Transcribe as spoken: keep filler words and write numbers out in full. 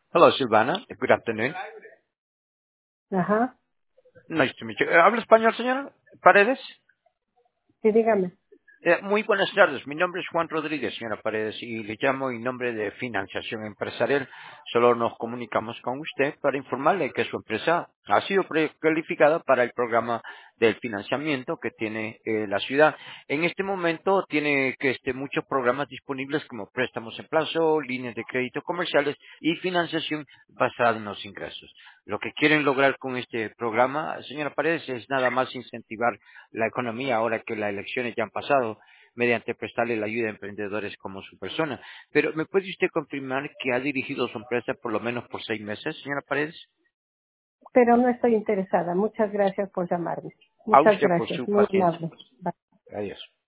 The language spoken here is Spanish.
Hello, Silvana. Good afternoon. Ajá, Nice to meet you. Eh, ¿Habla español, señora Paredes? sí, dígame. Eh, muy buenas tardes. Mi nombre es Juan Rodríguez, señora Paredes, y le llamo en nombre de Financiación Empresarial. Solo nos comunicamos con usted para informarle que su empresa ha sido precalificada para el programa del financiamiento que tiene eh, la ciudad. En este momento tiene que este, muchos programas disponibles como préstamos en plazo, líneas de crédito comerciales y financiación basada en los ingresos. Lo que quieren lograr con este programa, señora Paredes, es nada más incentivar la economía ahora que las elecciones ya han pasado mediante prestarle la ayuda a emprendedores como su persona. Pero ¿me puede usted confirmar que ha dirigido su empresa por lo menos por seis meses, señora Paredes? Pero no estoy interesada. Muchas gracias por llamarme. A Muchas usted por gracias. su Muy paciencia. amable. Bye. Adiós.